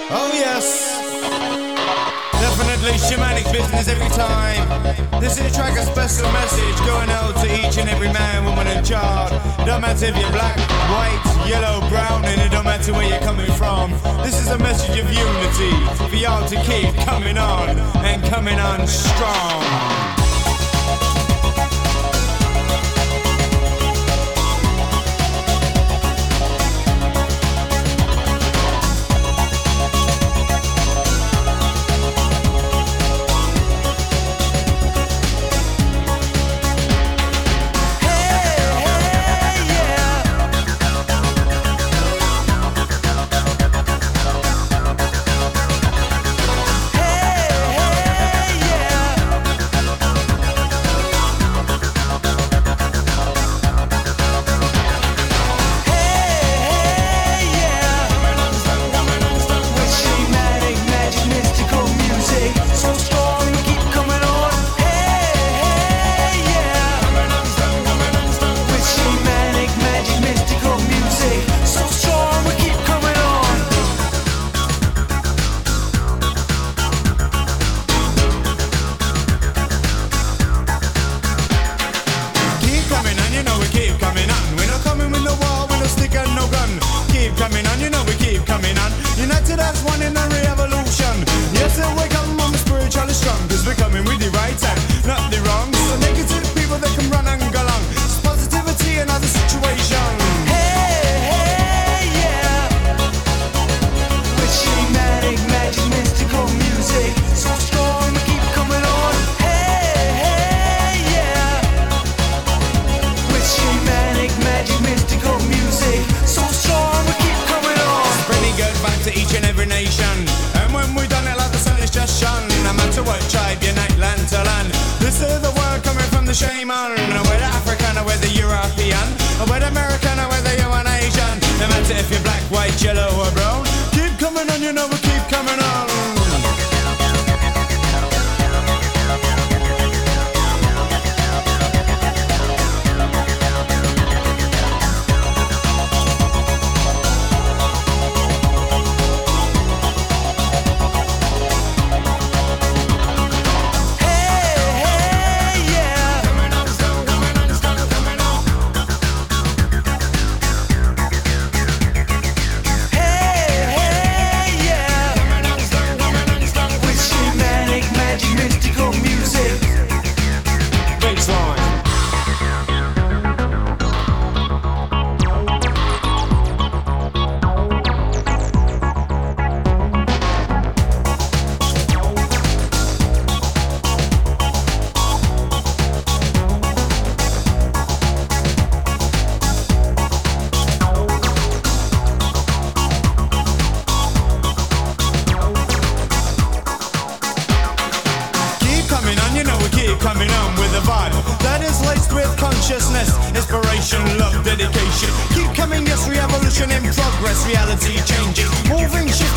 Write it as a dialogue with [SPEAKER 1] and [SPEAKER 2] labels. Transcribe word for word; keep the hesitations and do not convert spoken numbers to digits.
[SPEAKER 1] Oh yes, definitely shamanic business every time. This is a track, a special message going out to each and every man, woman and child. Don't matter if you're black, white, yellow, brown, and it don't matter where you're coming from. This is a message of unity for y'all to keep coming on and coming on strong. United as one in a revolution. Yes, and we come on the spiritually strong, cause we're coming with the right hand, not the wrong. So negative people that can run and go long. It's positivity in other situation.
[SPEAKER 2] Hey, hey, yeah. With shamanic, magic, mystical music, so strong we keep coming on. Hey, hey, yeah. With shamanic, magic, mystical music, so strong we keep coming on.
[SPEAKER 1] Spreading good vibes to each and every nation. And when we done it like the sun is just shone. No matter what tribe, unite land to land. This is the word coming from the shaman. Whether African or whether European, or whether American or whether you're an Asian. No matter if you're black, white, yellow or brown. Keep coming on, you know we keep coming on. Coming on with a vibe that is laced with consciousness, inspiration, love, dedication. Keep coming, yes, revolution in progress, reality changing, moving shit.